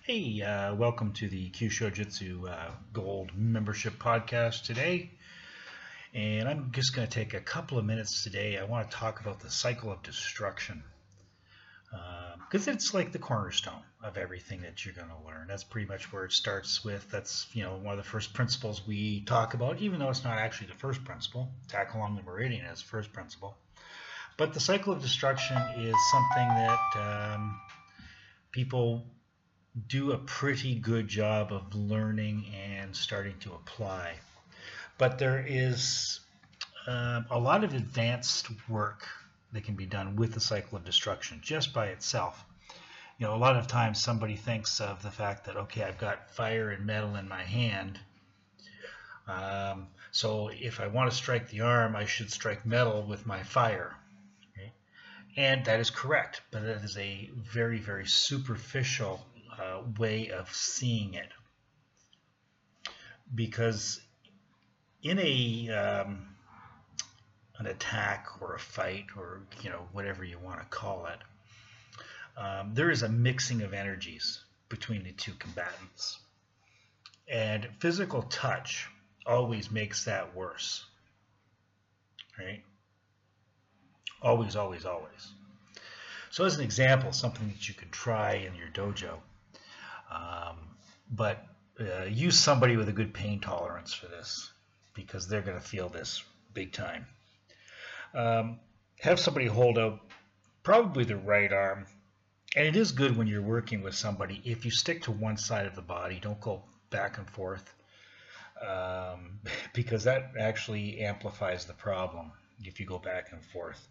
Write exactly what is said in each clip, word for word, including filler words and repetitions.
Hey, uh, welcome to the Kyusho Jitsu uh, Gold membership podcast today. And I'm just going to take a couple of minutes today. I want to talk about the cycle of destruction because uh, it's like the cornerstone of everything that you're going to learn. That's pretty much where it starts with. That's you know one of the first principles we talk about, even though it's not actually the first principle. Tack along the meridian is the first principle. But the cycle of destruction is something that um, people do a pretty good job of learning and starting to apply. But there is um, a lot of advanced work that can be done with the cycle of destruction just by itself. You know, a lot of times somebody thinks of the fact that, okay, I've got fire and metal in my hand. Um, so if I want to strike the arm, I should strike metal with my fire. Okay? And that is correct, but that is a very, very superficial Uh, way of seeing it, because in a um, an attack or a fight or you know whatever you want to call it, um, there is a mixing of energies between the two combatants, and physical touch always makes that worse, right? Always, always, always. So as an example, something that you could try in your dojo. Um, but uh, use somebody with a good pain tolerance for this, because they're going to feel this big time. Um, have somebody hold out probably the right arm. And it is good when you're working with somebody, if you stick to one side of the body, don't go back and forth, um, because that actually amplifies the problem if you go back and forth.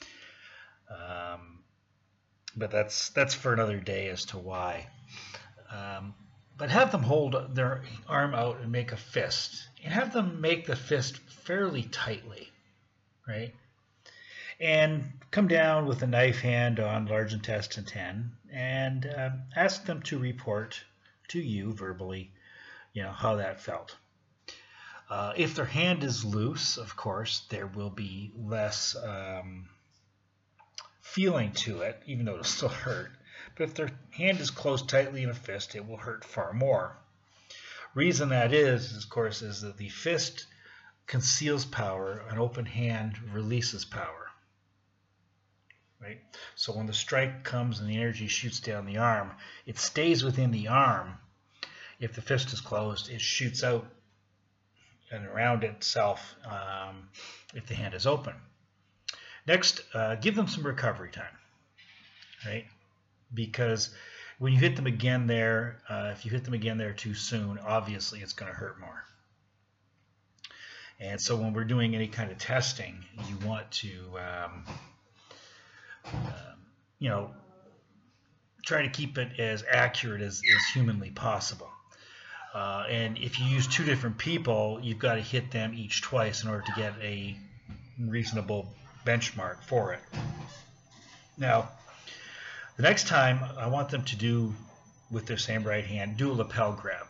Um, but that's that's for another day as to why. Um, but have them hold their arm out and make a fist, and have them make the fist fairly tightly, right? And come down with a knife hand on large intestine ten, and uh, ask them to report to you verbally, you know, how that felt. Uh, if their hand is loose, of course, there will be less um, feeling to it, even though it'll still hurt. But if their hand is closed tightly in a fist, it will hurt far more. Reason that is, of course, is that the fist conceals power, an open hand releases power. Right? So when the strike comes and the energy shoots down the arm, it stays within the arm. If the fist is closed, it shoots out and around itself um, if the hand is open. Next, uh, give them some recovery time. Right? Because when you hit them again there, uh, if you hit them again there too soon, obviously it's going to hurt more. And so when we're doing any kind of testing, you want to, um, um, you know, try to keep it as accurate as, as humanly possible. Uh, and if you use two different people, you've got to hit them each twice in order to get a reasonable benchmark for it. Now, the next time, I want them to do, with their same right hand, do a lapel grab.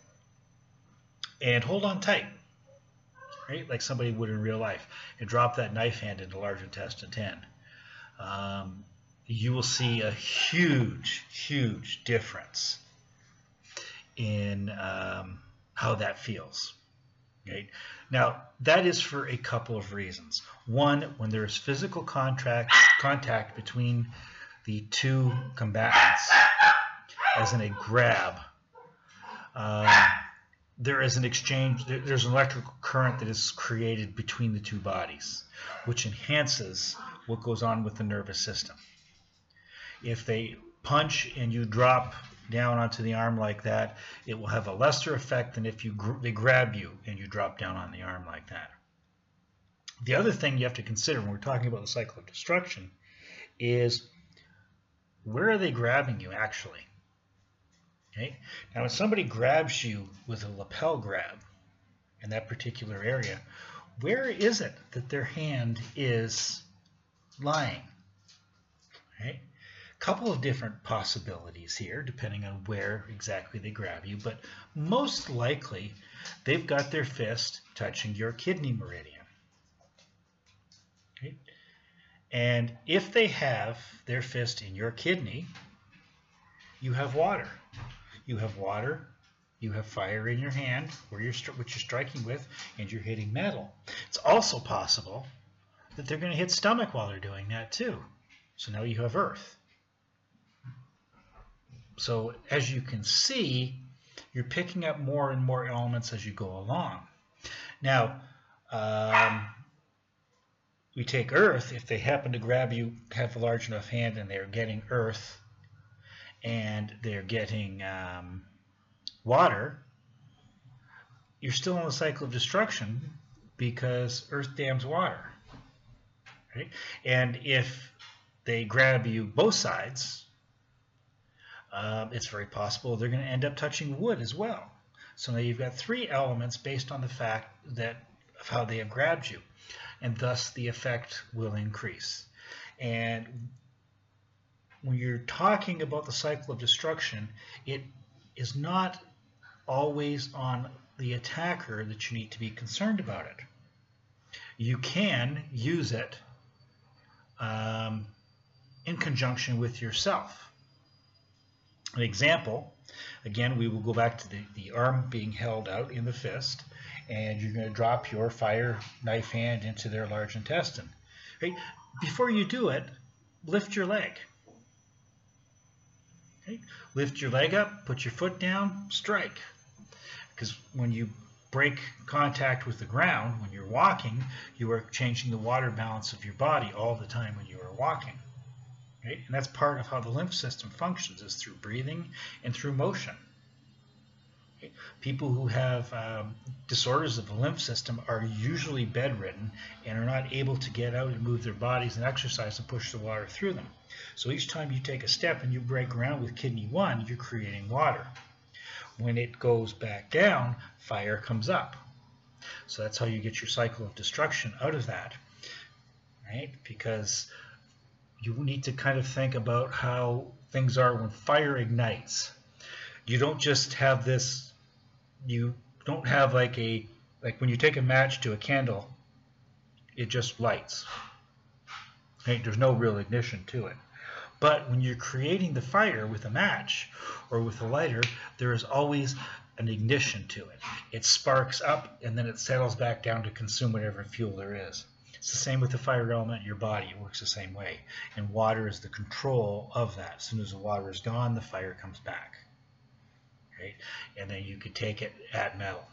And hold on tight, right? Like somebody would in real life. And drop that knife hand into large intestine ten. Um, you will see a huge, huge difference in um, how that feels. Right? Now, that is for a couple of reasons. One, when there is physical contact, contact between the two combatants, as in a grab, um, there is an exchange, there's an electrical current that is created between the two bodies, which enhances what goes on with the nervous system. If they punch and you drop down onto the arm like that, it will have a lesser effect than if you gr- they grab you and you drop down on the arm like that. The other thing you have to consider when we're talking about the cycle of destruction is, where are they grabbing you actually? Okay? Now, when somebody grabs you with a lapel grab in that particular area, where is it that their hand is lying? Okay? Couple of different possibilities here, depending on where exactly they grab you, but most likely they've got their fist touching your kidney meridian. Okay? And if they have their fist in your kidney, you have water. You have water, you have fire in your hand, where you're what you're striking with, and you're hitting metal. It's also possible that they're going to hit stomach while they're doing that too. So now you have earth. So as you can see, you're picking up more and more elements as you go along. Now, um, we take earth. If they happen to grab you, have a large enough hand, and they're getting earth, and they're getting um, water, you're still in the cycle of destruction because earth dams water. Right? And if they grab you both sides, um, it's very possible they're going to end up touching wood as well. So now you've got three elements based on the fact that of how they have grabbed you, and thus the effect will increase. And when you're talking about the cycle of destruction, it is not always on the attacker that you need to be concerned about it. You can use it um, in conjunction with yourself. An example, again, we will go back to the, the arm being held out in the fist, and you're going to drop your fire knife hand into their large intestine. Right? Before you do it, lift your leg. Okay? Lift your leg up, put your foot down, strike. Because when you break contact with the ground, when you're walking, you are changing the water balance of your body all the time when you are walking. Right? And that's part of how the lymph system functions, is through breathing and through motion. Okay? People who have um, disorders of the lymph system are usually bedridden and are not able to get out and move their bodies and exercise and push the water through them. So each time you take a step and you break ground with kidney one, you're creating water. When it goes back down, fire comes up. So that's how you get your cycle of destruction out of that, right? Because you need to kind of think about how things are when fire ignites. You don't just have this, you don't have like a, like when you take a match to a candle, it just lights. Right? There's no real ignition to it. But when you're creating the fire with a match or with a lighter, there is always an ignition to it. It sparks up and then it settles back down to consume whatever fuel there is. It's the same with the fire element in your body. It works the same way. And water is the control of that. As soon as the water is gone, the fire comes back. Right? And then you could take it at metal.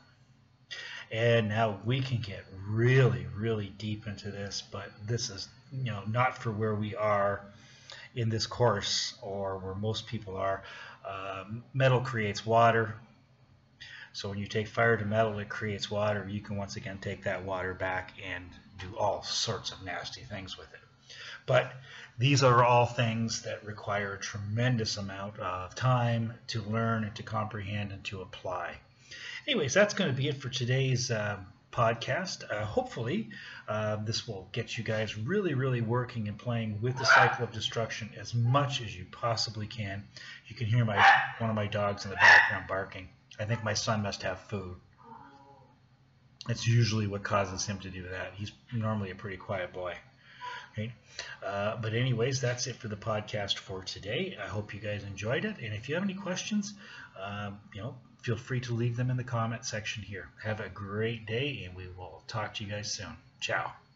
And now we can get really, really deep into this, but this is, you know, not for where we are in this course or where most people are. Um, metal creates water. So when you take fire to metal, it creates water. You can once again take that water back and do all sorts of nasty things with it. But these are all things that require a tremendous amount of time to learn and to comprehend and to apply. Anyways, that's going to be it for today's um, podcast. Uh, hopefully, uh, this will get you guys really, really working and playing with the cycle of destruction as much as you possibly can. You can hear my one of my dogs in the background barking. I think my son must have food. That's usually what causes him to do that. He's normally a pretty quiet boy. Right? Uh, but anyways, that's it for the podcast for today. I hope you guys enjoyed it. And if you have any questions, um, you know, feel free to leave them in the comment section here. Have a great day, and we will talk to you guys soon. Ciao.